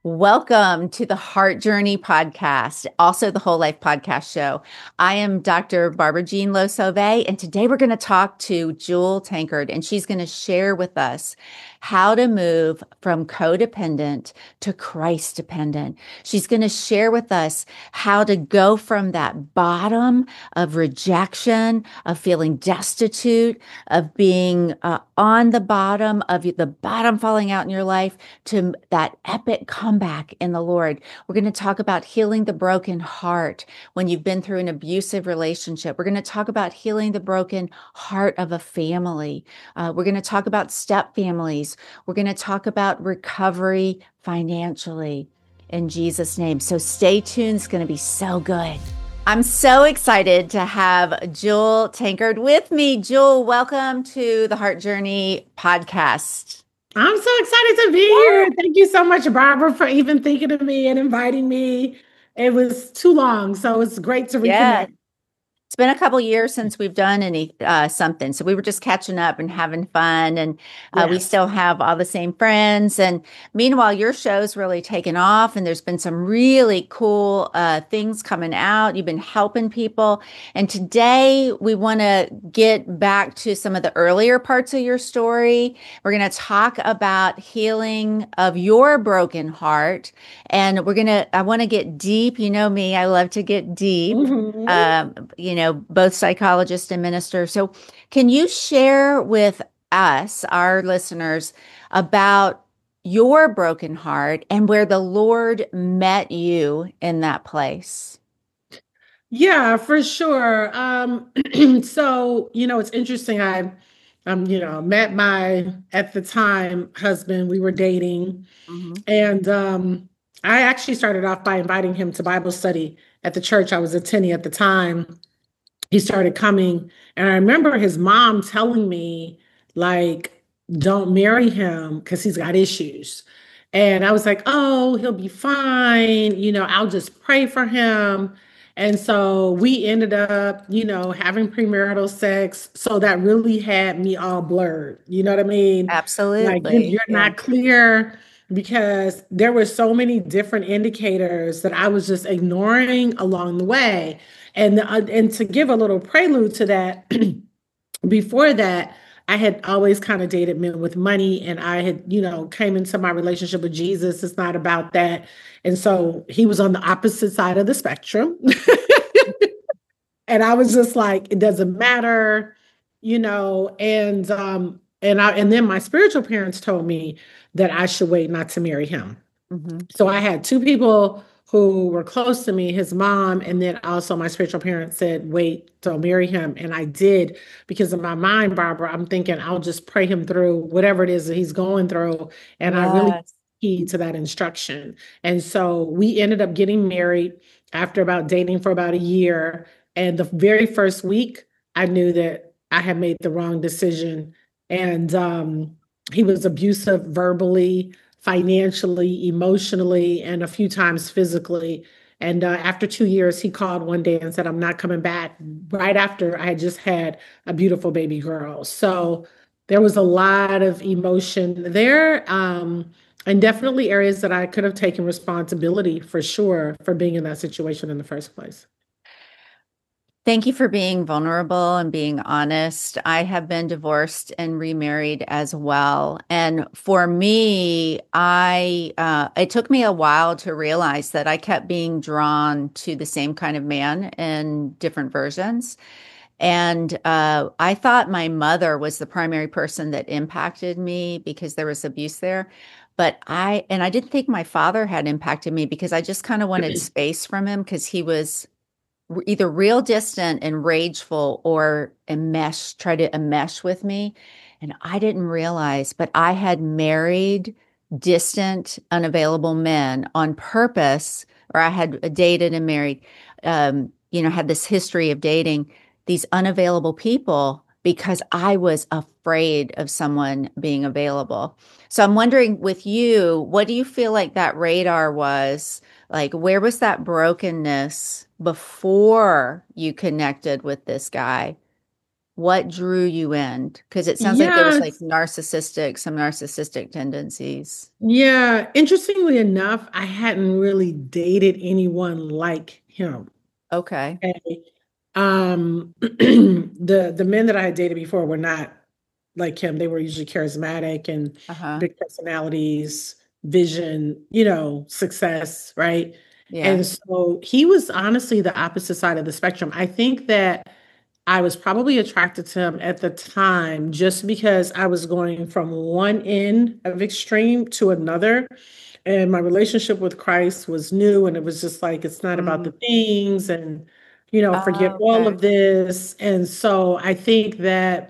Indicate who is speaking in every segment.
Speaker 1: Welcome to the Heart Journey podcast, also the Whole Life podcast show. I am Dr. Barbara Jean Losove, and today we're going to talk to Jewel Tankard, and she's going to share with us how to move from codependent to Christ dependent. She's going to share with us how to go from that bottom of rejection, of feeling destitute, of being on the bottom, of the bottom falling out in your life, to that epic comeback in the Lord. We're going to talk about healing the broken heart when you've been through an abusive relationship. We're going to talk about healing the broken heart of a family. We're going to talk about step families. We're going to talk about recovery financially in Jesus' name. So stay tuned. It's going to be so good. I'm so excited to have Jewel Tankard with me. Jewel, welcome to the Heart Journey podcast.
Speaker 2: I'm so excited to be here. Thank you so much, Barbara, for even thinking of me and inviting me. It was too long, so it's great to
Speaker 1: Yeah.
Speaker 2: reconnect.
Speaker 1: It's been a couple years since we've done something. So we were just catching up and having fun, and we
Speaker 2: Yes.
Speaker 1: still have all the same friends. And meanwhile, your show's really taken off, and there's been some really cool things coming out. You've been helping people. And today we want to get back to some of the earlier parts of your story. We're going to talk about healing of your broken heart. And I want to get deep. You know me, I love to get deep.
Speaker 2: Mhm.
Speaker 1: Both psychologist and minister. So, can you share with us, our listeners, about your broken heart and where the Lord met you in that place?
Speaker 2: Yeah, for sure. It's interesting. Met my, at the time, husband. We were dating,
Speaker 1: Hmm.
Speaker 2: and I actually started off by inviting him to Bible study at the church I was attending at the time. He started coming, and I remember his mom telling me, like, don't marry him because he's got issues. And I was like, oh, he'll be fine, I'll just pray for him. And so we ended up, having premarital sex. So that really had me all blurred. You know what I mean? Like,
Speaker 1: Absolutely.
Speaker 2: you're
Speaker 1: Yeah.
Speaker 2: not clear, because there were so many different indicators that I was just ignoring along the way. And to give a little prelude to that, before that, I had always kind of dated men with money, and I had, came into my relationship with Jesus. It's not about that. And so he was on the opposite side of the spectrum. And I was just like, it doesn't matter, and then my spiritual parents told me that I should wait not to marry him.
Speaker 1: Hmm.
Speaker 2: So I had two people who were close to me, his mom, and then also my spiritual parents said, wait, don't marry him. And I did, because in my mind, Barbara, I'm thinking I'll just pray him through whatever it is that he's going through. And I really
Speaker 1: Yes.
Speaker 2: heed to that instruction. And so we ended up getting married after about dating for about a year. And the very first week, I knew that I had made the wrong decision. And he was abusive verbally, financially, emotionally, and a few times physically. And after 2 years, he called one day and said, I'm not coming back, right after I had just had a beautiful baby girl. So there was a lot of emotion there. And definitely areas that I could have taken responsibility, for sure, for being in that situation in the first place.
Speaker 1: Thank you for being vulnerable and being honest. I have been divorced and remarried as well. And for me, it took me a while to realize that I kept being drawn to the same kind of man in different versions. And I thought my mother was the primary person that impacted me because there was abuse there. But I didn't think my father had impacted me because I just kind of wanted space from him because he was either real distant and rageful or try to enmesh with me. And I didn't realize, but I had married distant, unavailable men on purpose, or I had dated and married, had this history of dating these unavailable people because I was afraid of someone being available. So I'm wondering with you, what do you feel like that radar was? Like, where was that brokenness before you connected with this guy? What drew you in? Because it sounds like there was like
Speaker 2: Yes.
Speaker 1: some narcissistic tendencies.
Speaker 2: Yeah. Interestingly enough, I hadn't really dated anyone like him.
Speaker 1: Okay.
Speaker 2: Okay. The men that I had dated before were not like him. They were usually charismatic and
Speaker 1: Uh-huh.
Speaker 2: big personalities, vision, success, right?
Speaker 1: Yeah.
Speaker 2: And so he was honestly the opposite side of the spectrum. I think that I was probably attracted to him at the time just because I was going from one end of extreme to another. And my relationship with Christ was new, and it was just like, it's not about
Speaker 1: Mm.
Speaker 2: the things and, forget
Speaker 1: Oh,
Speaker 2: all
Speaker 1: okay.
Speaker 2: of this. And so I think that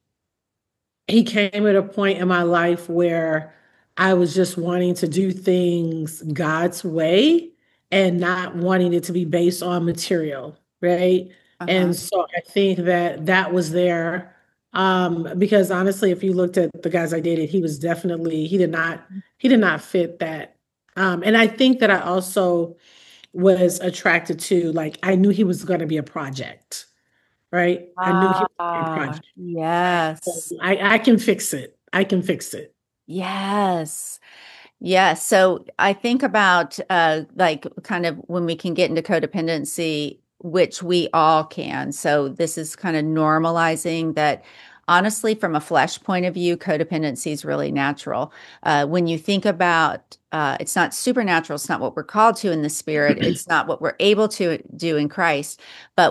Speaker 2: he came at a point in my life where I was just wanting to do things God's way and not wanting it to be based on material, right?
Speaker 1: Uh-huh.
Speaker 2: And so I think that that was there. Because honestly, if you looked at the guys I dated, he did not fit that. And I think that I also was attracted to, like, I knew he was going to be a project, right? I knew he was going to be a
Speaker 1: Ah,
Speaker 2: project. Right. So
Speaker 1: yes.
Speaker 2: I can fix it. I can fix it.
Speaker 1: Yes. Yes. So I think about like kind of when we can get into codependency, which we all can. So this is kind of normalizing that honestly, from a flesh point of view, codependency is really natural. When you think about it's not supernatural, it's not what we're called to in the spirit, it's not what we're able to do in Christ. But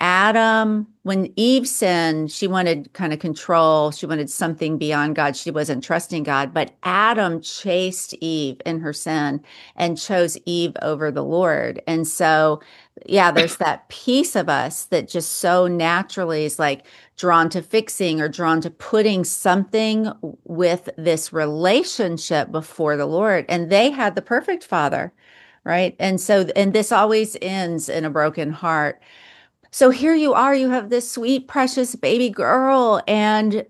Speaker 1: when Eve sinned, she wanted kind of control. She wanted something beyond God. She wasn't trusting God. But Adam chased Eve in her sin and chose Eve over the Lord. And so, yeah, there's that piece of us that just so naturally is like drawn to fixing or drawn to putting something with this relationship before the Lord. And they had the perfect father, right? And so, and this always ends in a broken heart. So here you are, you have this sweet, precious baby girl, and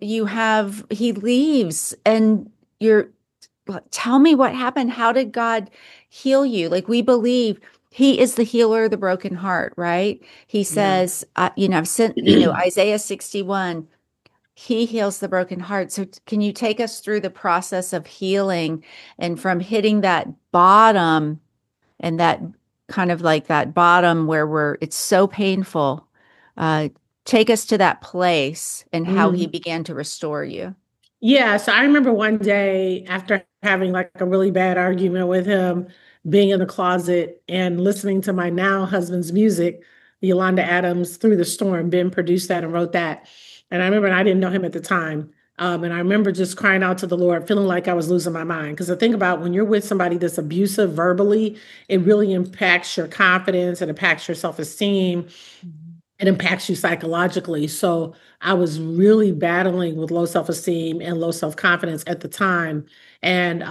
Speaker 1: he leaves, and you're, tell me what happened. How did God heal you? Like we believe he is the healer of the broken heart, right? He
Speaker 2: Yeah.
Speaker 1: says, I've sent, Isaiah 61, he heals the broken heart. So can you take us through the process of healing and from hitting that bottom and that kind of like that bottom where it's so painful. Uh, Take us to that place and how he
Speaker 2: Mhm.
Speaker 1: began to restore you.
Speaker 2: Yeah. So I remember one day after having like a really bad argument with him, being in the closet and listening to my now husband's music, Yolanda Adams, Through the Storm. Ben produced that and wrote that. And I remember, and I didn't know him at the time. And I remember just crying out to the Lord, feeling like I was losing my mind. Because the thing about when you're with somebody that's abusive verbally, it really impacts your confidence, it impacts your self-esteem,
Speaker 1: Mhm.
Speaker 2: it impacts you psychologically. So I was really battling with low self-esteem and low self-confidence at the time. And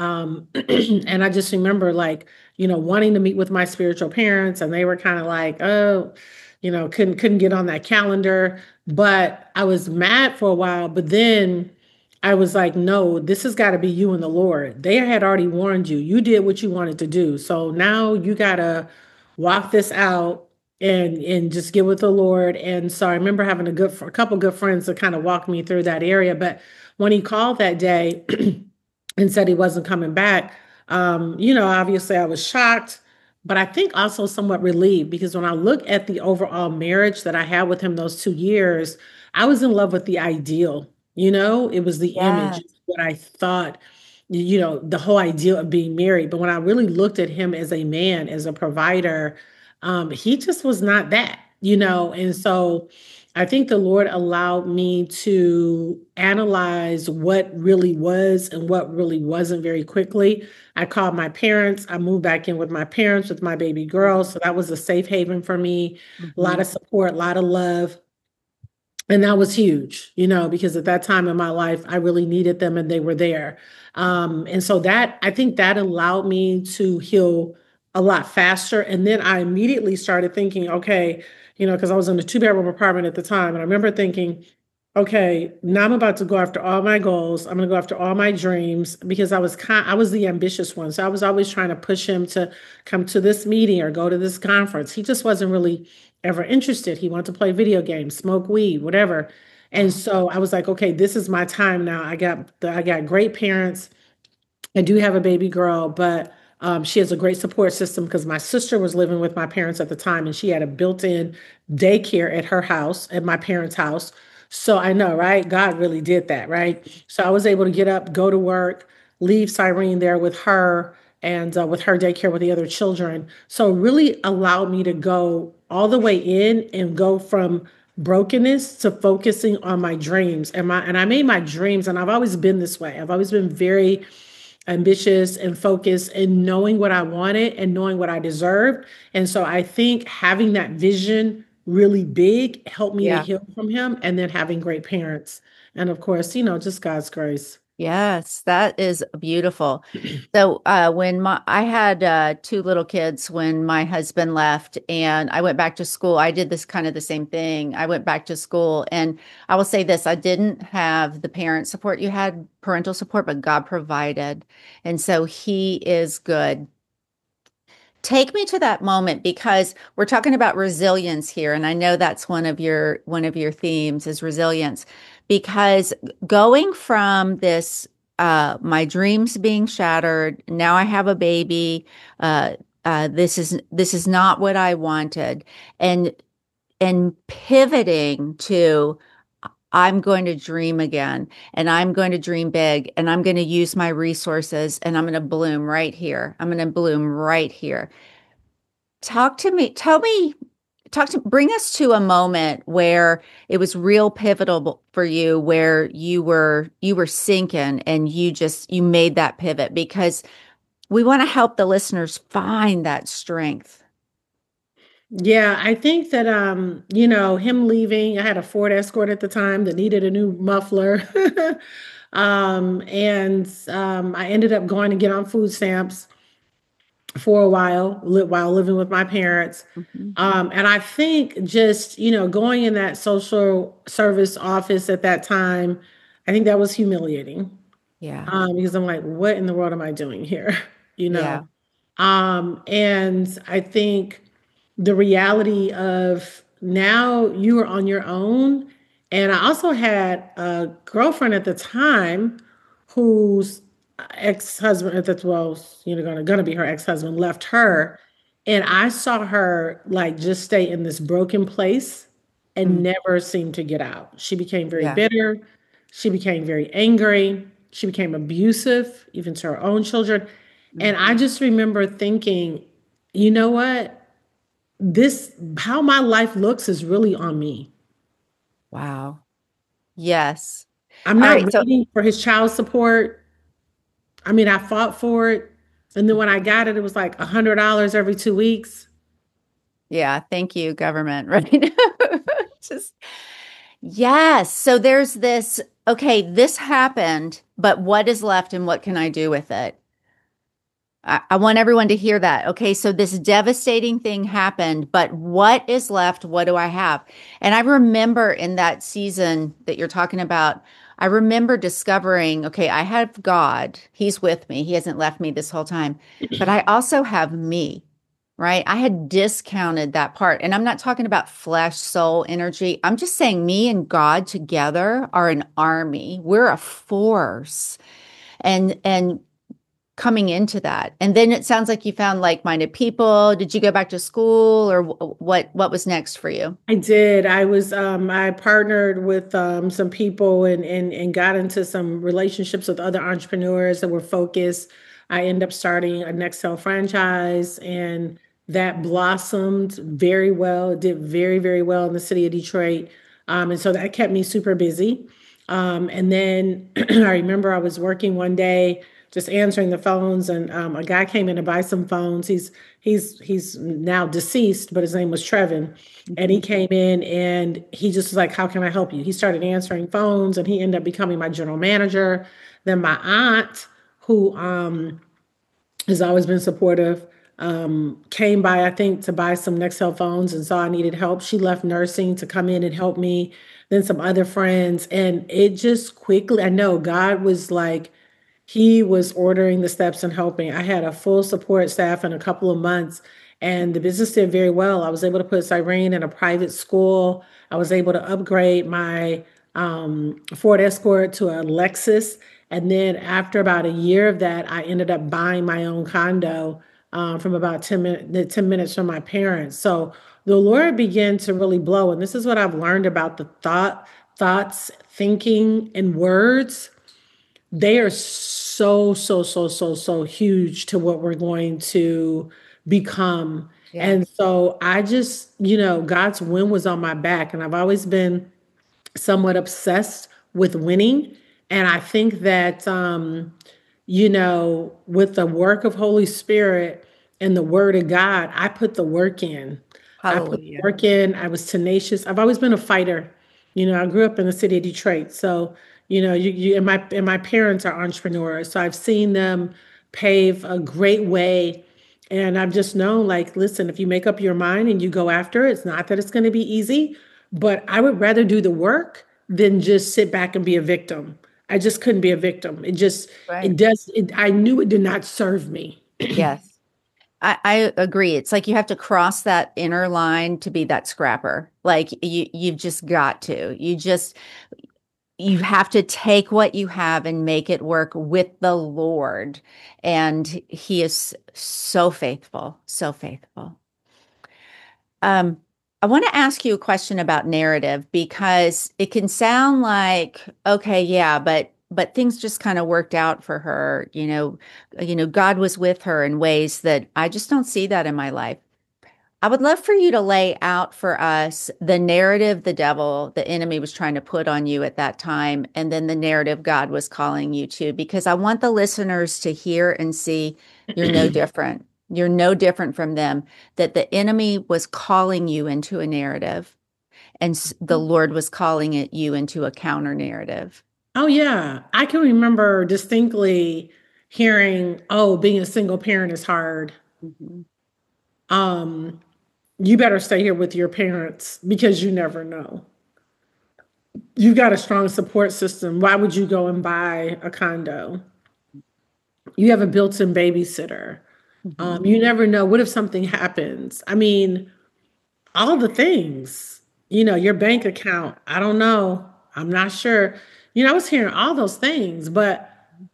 Speaker 2: and I just remember, like, wanting to meet with my spiritual parents, and they were kind of like, oh, couldn't get on that calendar. But I was mad for a while, but then I was like, no, this has got to be you and the Lord. They had already warned you. You did what you wanted to do. So now you gotta walk this out and just get with the Lord. And so I remember having a couple good friends that kind of walked me through that area. But when he called that day and said he wasn't coming back, obviously I was shocked, but I think also somewhat relieved, because when I look at the overall marriage that I had with him those 2 years, I was in love with the ideal. It was the image,
Speaker 1: Yes.
Speaker 2: what I thought, the whole idea of being married. But when I really looked at him as a man, as a provider, he just was not that. And so I think the Lord allowed me to analyze what really was and what really wasn't very quickly. I called my parents. I moved back in with my parents with my baby girl. So that was a safe haven for me. A lot
Speaker 1: Mhm.
Speaker 2: of support, a lot of love. And that was huge, because at that time in my life, I really needed them and they were there. And so I think that allowed me to heal a lot faster. And then I immediately started thinking, okay, because I was in a two-bedroom apartment at the time. And I remember thinking, okay, now I'm about to go after all my goals. I'm going to go after all my dreams, because I was the ambitious one. So I was always trying to push him to come to this meeting or go to this conference. He just wasn't really ever interested. He wanted to play video games, smoke weed, whatever. And so I was like, okay, this is my time now. I got great parents. I do have a baby girl, but she has a great support system because my sister was living with my parents at the time and she had a built-in daycare at her house, at my parents' house. So I know, right? God really did that, right? So I was able to get up, go to work, leave Cyrene there with her and with her daycare with the other children. So it really allowed me to go all the way in and go from brokenness to focusing on my dreams and I made my dreams, and I've always been this way. I've always been very ambitious and focused and knowing what I wanted and knowing what I deserved. And so I think having that vision really big helped me to
Speaker 1: Yeah.
Speaker 2: heal from him, and then having great parents. And of course, just God's grace.
Speaker 1: Yes, that is beautiful. So, when I had two little kids when my husband left and I went back to school, I did this kind of the same thing. I went back to school, and I will say this, I didn't have the parent support. You had parental support, but God provided. And so he is good. Take me to that moment because we're talking about resilience here, and I know that's one of your themes is resilience. Because going from this, my dreams being shattered, now I have a baby. This is not what I wanted, and pivoting to I'm going to dream again, and I'm going to dream big, and I'm going to use my resources, and I'm going to bloom right here. I'm going to bloom right here. Talk to me, tell me, bring us to a moment where it was real pivotal for you, where you were sinking and you made that pivot because we want to help the listeners find that strength.
Speaker 2: Yeah, I think that him leaving, I had a Ford Escort at the time that needed a new muffler. And I ended up going to get on food stamps for a while, while living with my parents.
Speaker 1: Mhm.
Speaker 2: And I think just, going in that social service office at that time, I think that was humiliating.
Speaker 1: Yeah.
Speaker 2: Because I'm like, what in the world am I doing here? You know?
Speaker 1: Yeah.
Speaker 2: And I think the reality of now you are on your own. And I also had a girlfriend at the time whose ex-husband at the well, gonna be her ex-husband left her. And I saw her like just stay in this broken place and
Speaker 1: Mm.
Speaker 2: never seem to get out. She became very
Speaker 1: Yeah.
Speaker 2: bitter. She became very angry. She became abusive, even to her own children. And I
Speaker 1: Mhm.
Speaker 2: just remember thinking, you know what? This, how my life looks is really on me.
Speaker 1: Wow. Yes.
Speaker 2: I'm
Speaker 1: All
Speaker 2: not
Speaker 1: right. So,
Speaker 2: waiting for his child support. I mean, I fought for it. And then when I got it, it was like $100 every 2 weeks.
Speaker 1: yeah, thank you, government, right? Just yes. So there's this, okay, this happened, but what is left and what can I do with it? I want everyone to hear that. Okay, so this devastating thing happened, but what is left? What do I have? And I remember in that season that you're talking about, I remember discovering, okay, I have God. He's with me. He hasn't left me this whole time. But I also have me, right? I had discounted that part. And I'm not talking about flesh, soul, energy. I'm just saying me and God together are an army. We're a force. And coming into that. And then it sounds like you found like-minded people. Did you go back to school or what was next for you?
Speaker 2: I did. I partnered with some people and got into some relationships with other entrepreneurs that were focused. I ended up starting a Nextel franchise, and that blossomed very well. It did very, very well in the city of Detroit. And so that kept me super busy. And then I remember I was working one day just answering the phones, and a guy came in to buy some phones. He's now deceased, but his name was Trevin. And he
Speaker 1: Mhm.
Speaker 2: came in and he just was like, how can I help you? He started answering phones and he ended up becoming my general manager. Then my aunt, who has always been supportive, came by, I think, to buy some Nextel phones and saw I needed help. She left nursing to come in and help me. Then some other friends. And it just quickly, I know God was like, he was ordering the steps and helping. I had a full support staff in a couple of months, and the business did very well. I was able to put Cyrene in a private school. I was able to upgrade my Ford Escort to a Lexus. And then after about a year of that, I ended up buying my own condo from about 10 minutes from my parents. So the Lord began to really blow. And this is what I've learned about the thoughts, thinking, and words. They are so huge to what we're going to become.
Speaker 1: Yeah.
Speaker 2: And so I just, God's wind was on my back. And I've always been somewhat obsessed with winning. And I think that, with the work of Holy Spirit and the word of God, I put the work in. I put the
Speaker 1: Hallelujah.
Speaker 2: work in. I was tenacious. I've always been a fighter. I grew up in the city of Detroit. So, and my parents are entrepreneurs. So I've seen them pave a great way. And I've just known, like, listen, if you make up your mind and you go after it, it's not that it's going to be easy, but I would rather do the work than just sit back and be a victim. I just couldn't be a victim.
Speaker 1: Right.
Speaker 2: I knew it did not serve me.
Speaker 1: Yes. I agree. It's like you have to cross that inner line to be that scrapper. Like you've just got to. You have to take what you have and make it work with the Lord. And He is so faithful, so faithful. Um, I want to ask you a question about narrative because it can sound like, okay, yeah, but things just kind of worked out for her. God was with her in ways that I just don't see that in my life. I would love for you to lay out for us the narrative the enemy was trying to put on you at that time, and then the narrative God was calling you to, because I want the listeners to hear and see you're no different. You're no different from them, that the enemy was calling you into a narrative, and the Lord was calling you into a counter narrative.
Speaker 2: Oh, yeah. I can remember distinctly hearing, oh, being a single parent is hard.
Speaker 1: Mhm.
Speaker 2: Um, you better stay here with your parents because you never know. You've got a strong support system. Why would you go and buy a condo? You have a built-in babysitter.
Speaker 1: Mhm.
Speaker 2: You never know. What if something happens? I mean, all the things, your bank account. I don't know. I'm not sure. I was hearing all those things, but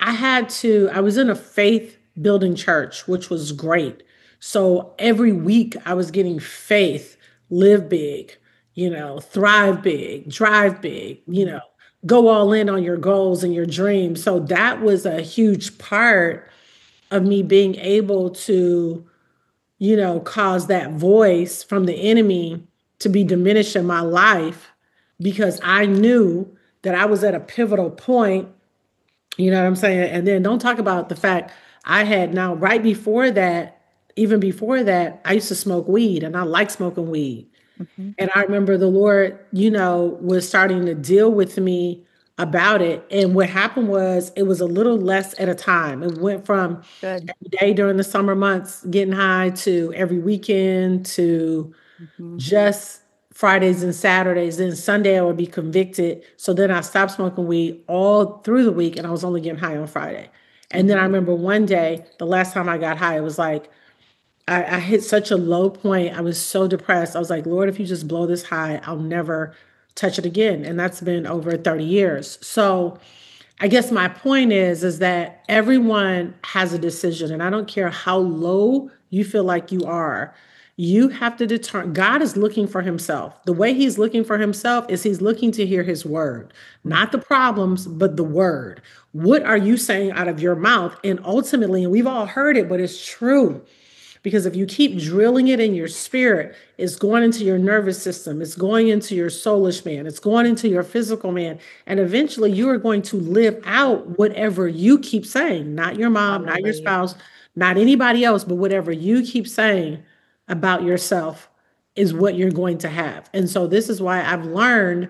Speaker 2: I was in a faith building church, which was great. So every week I was getting faith, live big, thrive big, drive big,
Speaker 1: Mhm.
Speaker 2: go all in on your goals and your dreams. So that was a huge part of me being able to cause that voice from the enemy to be diminished in my life because I knew that I was at a pivotal point. You know what I'm saying? And then don't talk about the fact I had now, right before that, even before that, I used to smoke weed and I like smoking weed.
Speaker 1: Mhm.
Speaker 2: And I remember the Lord, was starting to deal with me about it. And what happened was it was a little less at a time. It went from
Speaker 1: Good.
Speaker 2: every day during the summer months getting high to every weekend to
Speaker 1: Mhm.
Speaker 2: just Fridays and Saturdays. Then Sunday I would be convicted. So then I stopped smoking weed all through the week and I was only getting high on Friday. And then I
Speaker 1: Mhm.
Speaker 2: remember one day, the last time I got high, it was like I hit such a low point. I was so depressed. I was like, Lord, if you just blow this high, I'll never touch it again. And that's been over 30 years. So I guess my point is that everyone has a decision, and I don't care how low you feel like you are. You have to determine. God is looking for himself. The way he's looking for himself is he's looking to hear his word, not the problems, but the word. What are you saying out of your mouth? And ultimately, and we've all heard it, but it's true. Because if you keep drilling it in your spirit, it's going into your nervous system, it's going into your soulish man, it's going into your physical man. And eventually you are going to live out whatever you keep saying, not your mom, not your
Speaker 1: Hallelujah.
Speaker 2: spouse, not anybody else, but whatever you keep saying about yourself is what you're going to have. And so this is why I've learned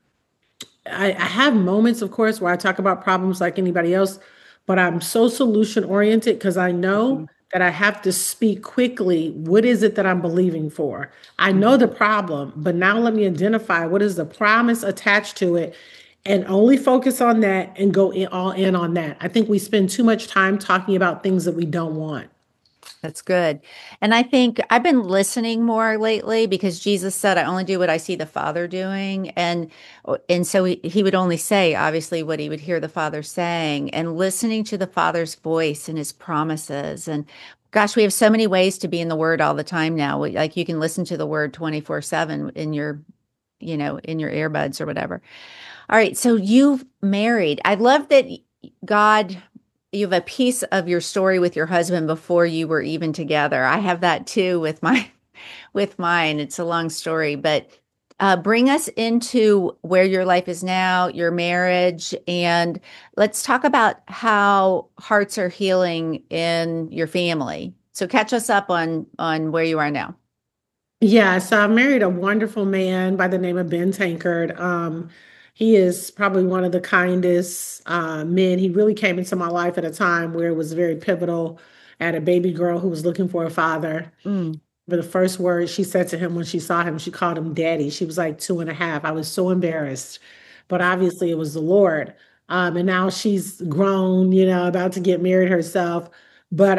Speaker 2: I have moments, of course, where I talk about problems like anybody else, but I'm so solution oriented because I know
Speaker 1: Mhm.
Speaker 2: that I have to speak quickly. What is it that I'm believing for? I know
Speaker 1: Mhm.
Speaker 2: the problem, but now let me identify what is the promise attached to it and only focus on that and go all in on that. I think we spend too much time talking about things that we don't want.
Speaker 1: That's good. And I think I've been listening more lately because Jesus said, I only do what I see the Father doing. And so he would only say, obviously, what he would hear the Father saying, and listening to the Father's voice and his promises. And gosh, we have so many ways to be in the Word all the time now. Like you can listen to the Word 24/7 in your, in your earbuds or whatever. All right. So you've married. I love that God, you have a piece of your story with your husband before you were even together. I have that too with my with mine. It's a long story, but bring us into where your life is now, your marriage, and let's talk about how hearts are healing in your family. So catch us up on where you are now.
Speaker 2: Yeah, so I married a wonderful man by the name of Ben Tankard. He is probably one of the kindest men. He really came into my life at a time where it was very pivotal. I had a baby girl who was looking for a father.
Speaker 1: Mm,
Speaker 2: For the first word she said to him when she saw him, she called him daddy. She was like 2.5. I was so embarrassed, but obviously it was the Lord. And now she's grown, about to get married herself. But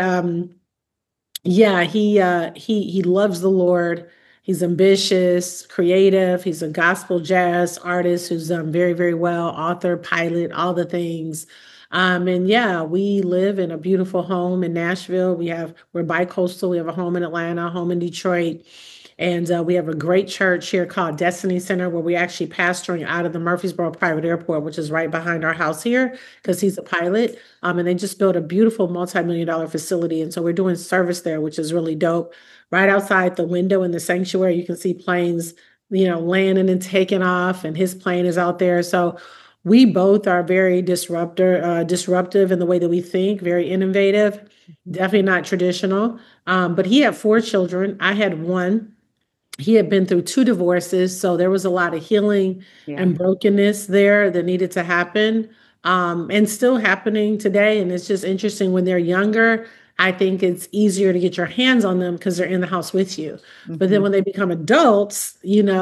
Speaker 2: yeah, he loves the Lord. He's ambitious, creative. He's a gospel jazz artist who's done very, very well, author, pilot, all the things. And yeah, we live in a beautiful home in Nashville. We're bi-coastal. We have a home in Atlanta, a home in Detroit. And we have a great church here called Destiny Center, where we actually pastoring out of the Murfreesboro Private Airport, which is right behind our house here, because he's a pilot. And they just built a beautiful multi-million-dollar facility. And so we're doing service there, which is really dope. Right outside the window in the sanctuary, you can see planes, landing and taking off, and his plane is out there. So we both are very disruptive in the way that we think, very innovative, definitely not traditional. But he had 4 children. I had one. He had been through 2 divorces, so there was a lot of healing
Speaker 1: yeah.
Speaker 2: and brokenness there that needed to happen, and still happening today. And it's just interesting when they're younger. I think it's easier to get your hands on them because they're in the house with you. But then
Speaker 1: Hmm.
Speaker 2: when they become adults,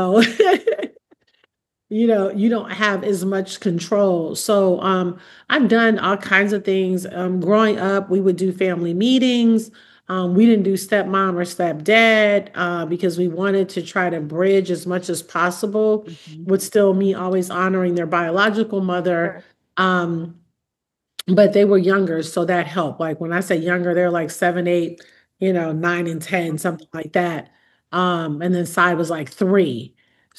Speaker 2: you don't have as much control. So I've done all kinds of things. Growing up, we would do family meetings. We didn't do stepmom or stepdad because we wanted to try to bridge as much as possible,
Speaker 1: Hmm.
Speaker 2: with still me always honoring their biological mother.
Speaker 1: Sure.
Speaker 2: Um, but they were younger, so that helped. Like when I say younger, they're like 7, 8, 9 and 10, something like that. And then Cy was like 3.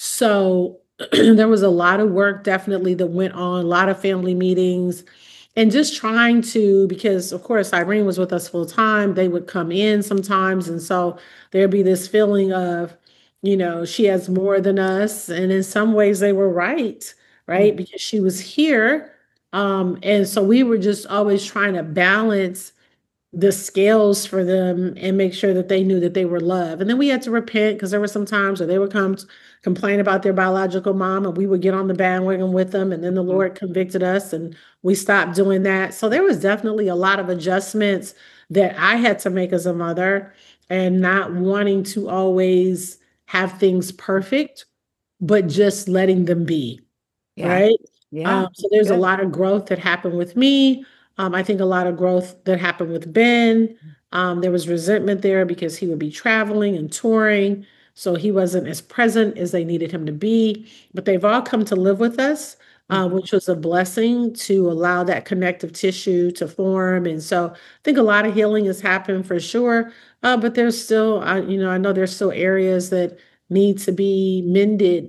Speaker 2: So there was a lot of work definitely that went on, a lot of family meetings, and just trying to, because of course Irene was with us full time, they would come in sometimes. And so there'd be this feeling of, she has more than us. And in some ways they were right,
Speaker 1: Mm.
Speaker 2: right? Because she was here. And so we were just always trying to balance the scales for them and make sure that they knew that they were loved. And then we had to repent because there were some times where they would come complain about their biological mom, and we would get on the bandwagon with them. And then the
Speaker 1: Mhm.
Speaker 2: Lord convicted us and we stopped doing that. So there was definitely a lot of adjustments that I had to make as a mother, and not wanting to always have things perfect, but just letting them be.
Speaker 1: Yeah.
Speaker 2: Right.
Speaker 1: Yeah.
Speaker 2: So there's a
Speaker 1: Good.
Speaker 2: lot of growth that happened with me. I think a lot of growth that happened with Ben. There was resentment there because he would be traveling and touring. So he wasn't as present as they needed him to be. But they've all come to live with us,
Speaker 1: Mhm.
Speaker 2: which was a blessing to allow that connective tissue to form. And so I think a lot of healing has happened for sure. But there's still, I know there's still areas that need to be mended.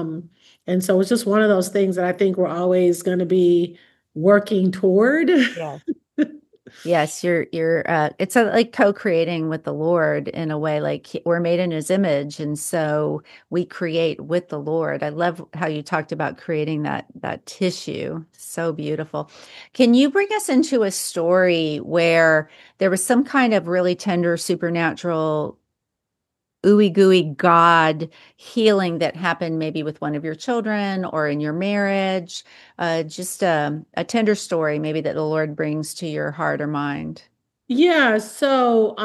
Speaker 2: And so it's just one of those things that I think we're always going to be working toward.
Speaker 1: Yeah. Yes, you're it's like co-creating with the Lord in a way, like we're made in his image, and so we create with the Lord. I love how you talked about creating that tissue. So beautiful. Can you bring us into a story where there was some kind of really tender supernatural ooey gooey God healing that happened maybe with one of your children or in your marriage? Just a tender story maybe that the Lord brings to your heart or mind.
Speaker 2: Yeah, so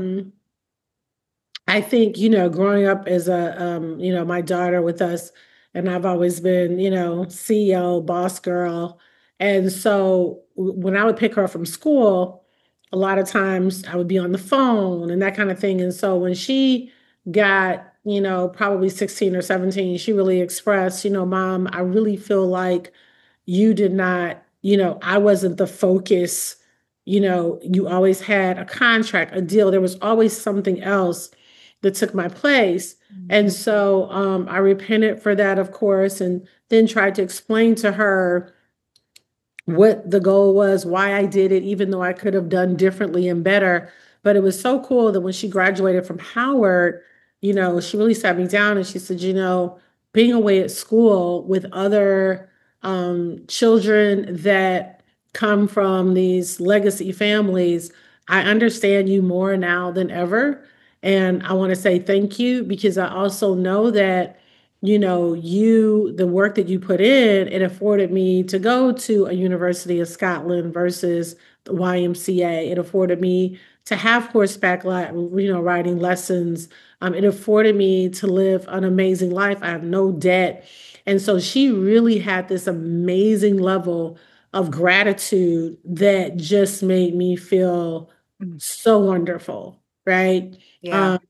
Speaker 2: I think, growing up as my daughter with us, and I've always been, CEO, boss girl. And so when I would pick her up from school, a lot of times I would be on the phone and that kind of thing. And so when she got, probably 16 or 17, she really expressed, Mom, I really feel like you did not, I wasn't the focus. You always had a contract, a deal. There was always something else that took my place. And so I repented for that, of course, and then tried to explain to her what the goal was, why I did it, even though I could have done differently and better. But it was so cool that when she graduated from Howard, she really sat me down and she said, being away at school with other children that come from these legacy families, I understand you more now than ever. And I want to say thank you because I also know that the work that you put in, it afforded me to go to a University of Scotland versus the YMCA. It afforded me to have horseback, riding lessons. It afforded me to live an amazing life. I have no debt. And so she really had this amazing level of gratitude that just made me feel
Speaker 1: Mhm.
Speaker 2: so wonderful, right?
Speaker 1: Yeah.
Speaker 2: Um,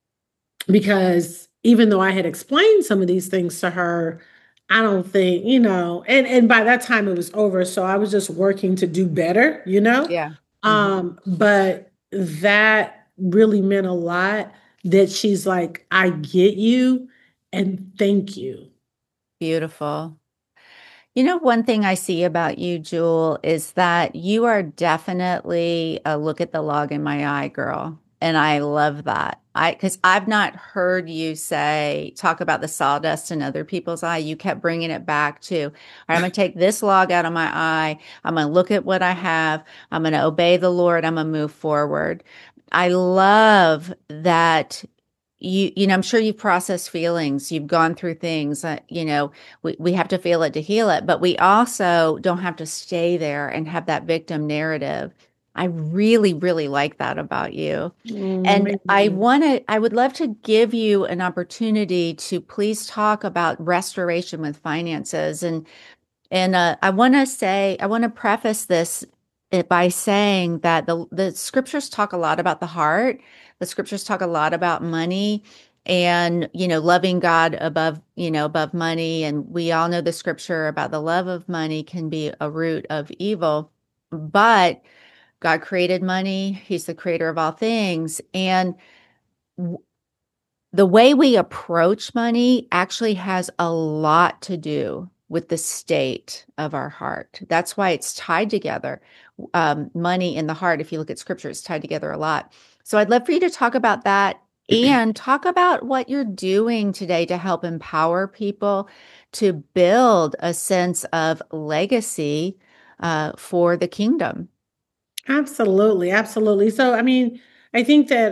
Speaker 2: because even though I had explained some of these things to her, I don't think, and by that time it was over. So I was just working to do better.
Speaker 1: Yeah. Mhm.
Speaker 2: But that really meant a lot that she's like, I get you and thank you.
Speaker 1: Beautiful. One thing I see about you, Jewel, is that you are definitely a look at the log in my eye girl. And I love that. Because I've not heard you talk about the sawdust in other people's eye. You kept bringing it back to, all right, I'm going to take this log out of my eye. I'm going to look at what I have. I'm going to obey the Lord. I'm going to move forward. I love that I'm sure you've processed feelings. You've gone through things that, we have to feel it to heal it, but we also don't have to stay there and have that victim narrative. I really, really like that about you. And
Speaker 2: Amen.
Speaker 1: I would love to give you an opportunity to please talk about restoration with finances. And I want to preface this by saying that the scriptures talk a lot about the heart. The scriptures talk a lot about money and, loving God above money. And we all know the scripture about the love of money can be a root of evil. But God created money. He's the creator of all things. And the way we approach money actually has a lot to do with the state of our heart. That's why it's tied together. Money and the heart, if you look at scripture, it's tied together a lot. So I'd love for you to talk about that and talk about what you're doing today to help empower people to build a sense of legacy for the kingdom.
Speaker 2: Absolutely, absolutely. So, I mean, I think that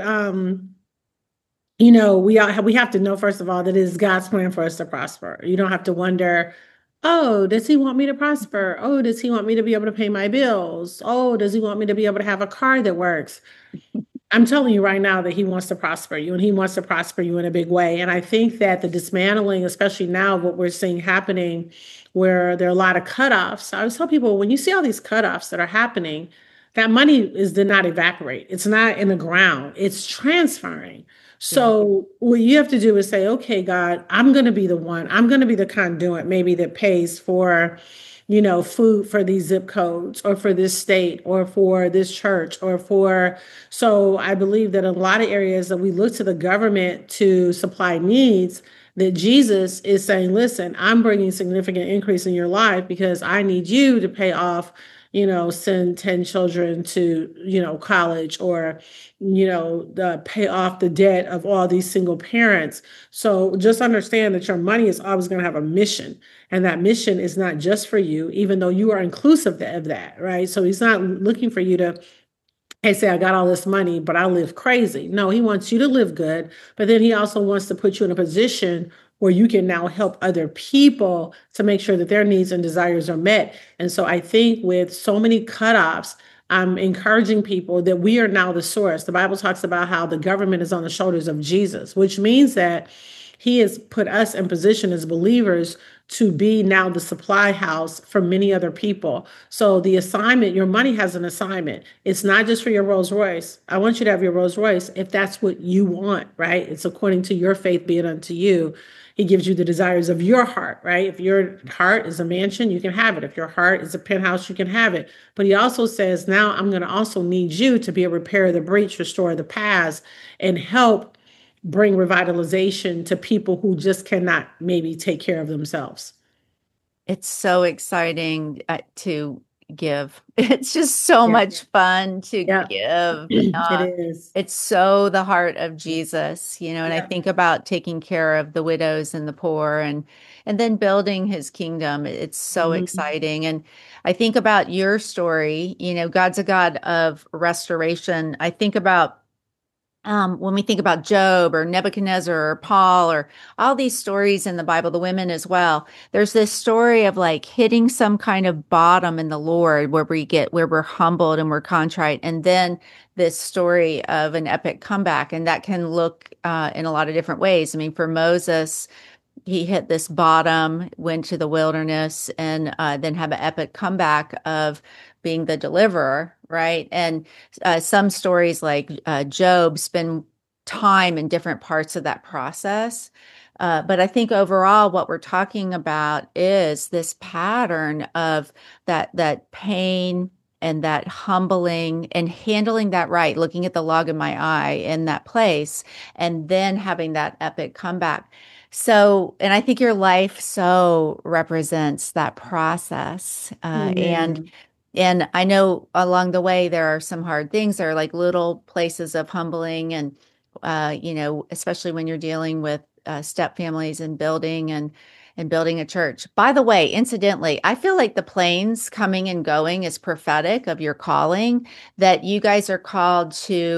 Speaker 2: we have to know first of all that it is God's plan for us to prosper. You don't have to wonder, oh, does he want me to prosper? Oh, does he want me to be able to pay my bills? Oh, does he want me to be able to have a car that works? I'm telling you right now that he wants to prosper you and he wants to prosper you in a big way. And I think that the dismantling, especially now, what we're seeing happening, where there are a lot of cutoffs. I always tell people when you see all these cutoffs that are happening, that money did not evaporate. It's not in the ground, it's transferring.
Speaker 1: Yeah.
Speaker 2: So what you have to do is say, okay, God, I'm going to be the one, I'm going to be the conduit maybe that pays for food for these zip codes or for this state or for this church or for. So I believe that in a lot of areas that we look to the government to supply needs, that Jesus is saying, listen, I'm bringing significant increase in your life because I need you to pay off, send 10 children to, college or, pay off the debt of all these single parents. So just understand that your money is always going to have a mission. And that mission is not just for you, even though you are inclusive of that, right? So he's not looking for you to, hey, say, I got all this money, but I live crazy. No, he wants you to live good, but then he also wants to put you in a position where you can now help other people to make sure that their needs and desires are met. And so I think with so many cutoffs, I'm encouraging people that we are now the source. The Bible talks about how the government is on the shoulders of Jesus, which means that he has put us in position as believers to be now the supply house for many other people. So the assignment, your money has an assignment. It's not just for your Rolls Royce. I want you to have your Rolls Royce if that's what you want, right? It's according to your faith be it unto you. He gives you the desires of your heart, right? If your heart is a mansion, you can have it. If your heart is a penthouse, you can have it. But he also says, now I'm going to also need you to be a repair of the breach, restore the past, and help bring revitalization to people who just cannot maybe take care of themselves.
Speaker 1: It's so exciting to give. It's just so
Speaker 2: Yeah.
Speaker 1: much fun to
Speaker 2: Yeah.
Speaker 1: give.
Speaker 2: It is.
Speaker 1: It's so the heart of Jesus, and I
Speaker 2: Yeah.
Speaker 1: think about taking care of the widows and the poor and then building his kingdom. It's so
Speaker 2: Mhm.
Speaker 1: exciting. And I think about your story, God's a God of restoration. I think about when we think about Job or Nebuchadnezzar or Paul or all these stories in the Bible, the women as well, there's this story of like hitting some kind of bottom in the Lord where we're humbled and we're contrite. And then this story of an epic comeback. And that can look in a lot of different ways. I mean, for Moses, he hit this bottom, went to the wilderness, and then have an epic comeback of being the deliverer, right? And some stories like Job spend time in different parts of that process. But I think overall, what we're talking about is this pattern of that pain and that humbling and handling that right, looking at the log in my eye in that place, and then having that epic comeback. So, and I think your life so represents that process.
Speaker 2: Amen.
Speaker 1: And I know along the way there are some hard things. There are like little places of humbling, and especially when you're dealing with step families and building a church. By the way, incidentally, I feel like the planes coming and going is prophetic of your calling, that you guys are called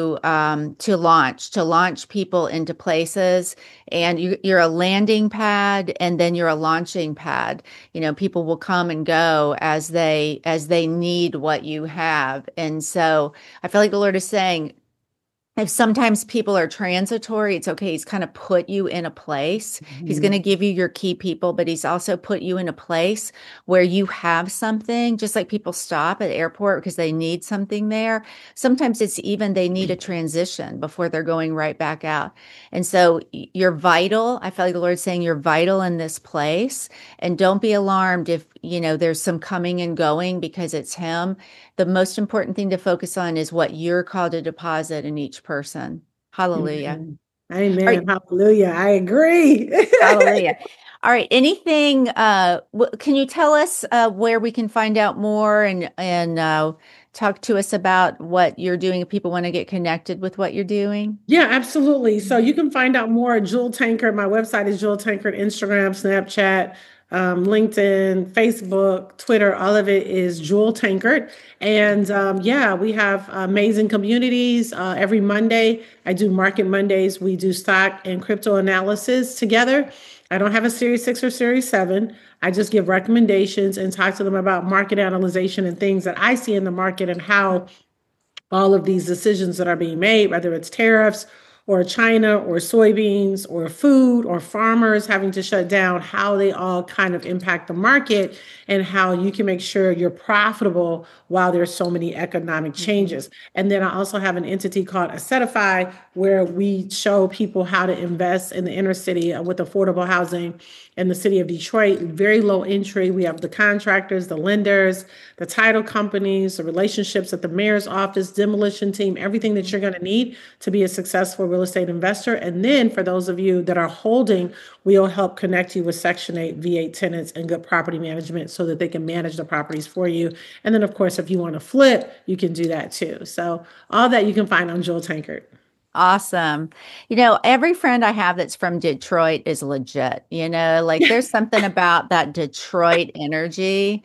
Speaker 1: to launch people into places, and you're a landing pad, and then you're a launching pad. People will come and go as they need what you have. And so I feel like the Lord is saying, if sometimes people are transitory, it's okay. He's kind of put you in a place. He's going
Speaker 2: Mhm.
Speaker 1: to give you your key people, but he's also put you in a place where you have something, just like people stop at the airport because they need something there. Sometimes it's even they need a transition before they're going right back out. And so you're vital. I feel like the Lord's saying you're vital in this place. And don't be alarmed if, there's some coming and going because it's him. The most important thing to focus on is what you're called to deposit in each person. Hallelujah.
Speaker 2: Amen.
Speaker 1: All right.
Speaker 2: Amen. Hallelujah. I agree.
Speaker 1: Hallelujah. All right. Anything, can you tell us where we can find out more and talk to us about what you're doing if people want to get connected with what you're doing?
Speaker 2: Yeah, absolutely. So you can find out more at Jewel Tankard. My website is Jewel Tankard, Instagram, Snapchat, LinkedIn, Facebook, Twitter. All of it is Jewel Tankard. And yeah, we have amazing communities. Every Monday, I do Market Mondays. We do stock and crypto analysis together. I don't have a Series 6 or Series 7. I just give recommendations and talk to them about market analyzation and things that I see in the market and how all of these decisions that are being made, whether it's tariffs or China or soybeans or food or farmers having to shut down, how they all kind of impact the market and how you can make sure you're profitable while there's so many economic
Speaker 1: Mhm.
Speaker 2: changes. And then I also have an entity called Assetify where we show people how to invest in the inner city with affordable housing in the city of Detroit, very low entry. We have the contractors, the lenders, the title companies, the relationships at the mayor's office, demolition team, everything that you're going to need to be a successful real estate investor. And then for those of you that are holding, we'll help connect you with Section 8 V8 tenants and good property management so that they can manage the properties for you. And then, of course, if you want to flip, you can do that too. So all that you can find on Jewel Tankard.
Speaker 1: Awesome. Every friend I have that's from Detroit is legit. Like there's something about that Detroit energy.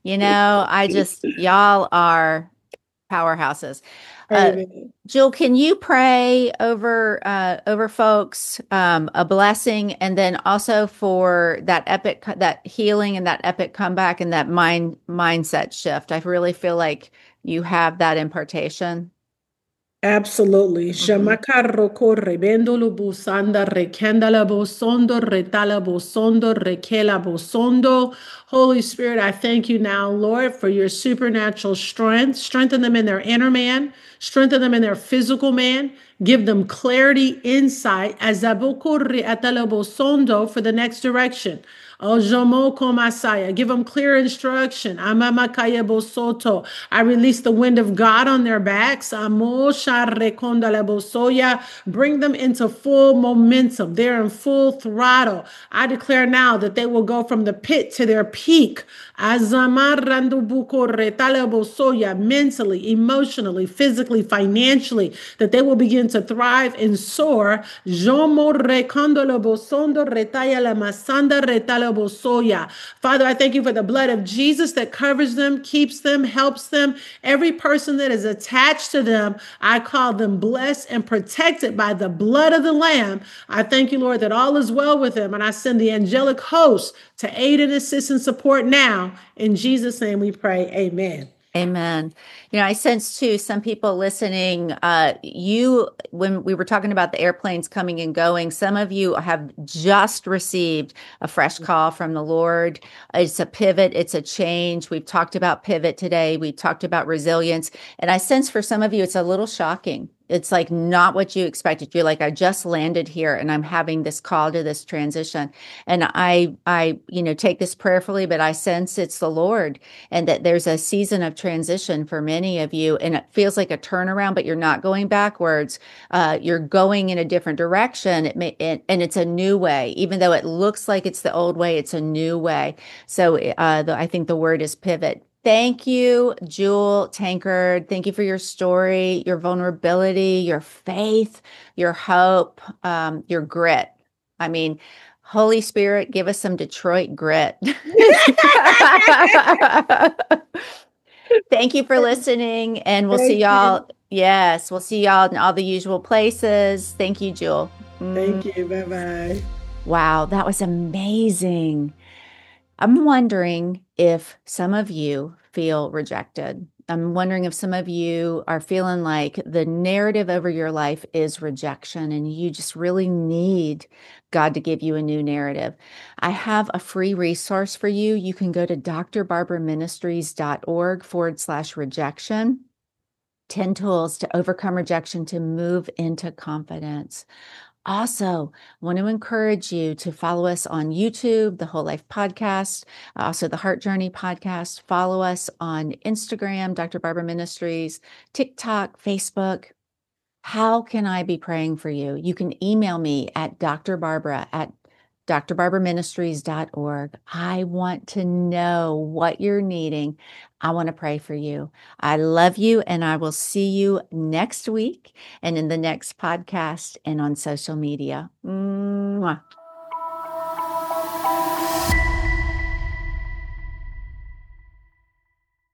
Speaker 1: Y'all are powerhouses. Uh,
Speaker 2: Amen.
Speaker 1: Jill, can you pray over folks a blessing, and then also for that healing and that epic comeback and that mindset shift? I really feel like you have that impartation.
Speaker 2: Absolutely.
Speaker 1: Mhm.
Speaker 2: Shamakarro corre, bendolo busanda, rekendala bosondo, retala bosondo, rekela bosondo. Holy Spirit, I thank you now, Lord, for your supernatural strength. Strengthen them in their inner man, strengthen them in their physical man. Give them clarity, insight, as abukurri atala bosondo for the next direction. Ojomo komasaya. Give them clear instruction. Amamakaya bosoto. I release the wind of God on their backs. Amo sharekonda la bosoya. Bring them into full momentum. They're in full throttle. I declare now that they will go from the pit to their peak. Azamarrandu buko retala bosoya. Mentally, emotionally, physically, financially, that they will begin to thrive and soar. Jomo rekondo la bosondo retaya la masanda retala bosoya. Father, I thank you for the blood of Jesus that covers them, keeps them, helps them. Every person that is attached to them, I call them blessed and protected by the blood of the Lamb. I thank you, Lord, that all is well with them. And I send the angelic host to aid and assist and support now. In Jesus' name we pray. Amen.
Speaker 1: Amen. I sense too, some people listening, when we were talking about the airplanes coming and going, some of you have just received a fresh call from the Lord. It's a pivot, it's a change. We've talked about pivot today. We talked about resilience. And I sense for some of you, it's a little shocking. It's like not what you expected. You're like, I just landed here and I'm having this call to this transition. And I take this prayerfully, but I sense it's the Lord and that there's a season of transition for many of you. And it feels like a turnaround, but you're not going backwards. You're going in a different direction. And it's a new way, even though it looks like it's the old way, it's a new way. So I think the word is pivot. Thank you, Jewel Tankard. Thank you for your story, your vulnerability, your faith, your hope, your grit. I mean, Holy Spirit, give us some Detroit grit. Thank you for listening, and we'll see
Speaker 2: Thank you.
Speaker 1: y'all. Yes, we'll see y'all in all the usual places. Thank you, Jewel.
Speaker 2: Thank you. Bye bye.
Speaker 1: Wow, that was amazing. I'm wondering if some of you feel rejected. I'm wondering if some of you are feeling like the narrative over your life is rejection and you just really need God to give you a new narrative. I have a free resource for you. You can go to drbarberministries.org/rejection. 10 tools to overcome rejection to move into confidence. Also, want to encourage you to follow us on YouTube, the Whole Life Podcast, also the Heart Journey Podcast. Follow us on Instagram, Dr. Barbara Ministries, TikTok, Facebook. How can I be praying for you? You can email me at drbarberministries.org. I want to know what you're needing. I want to pray for you. I love you, and I will see you next week and in the next podcast and on social media. Mwah.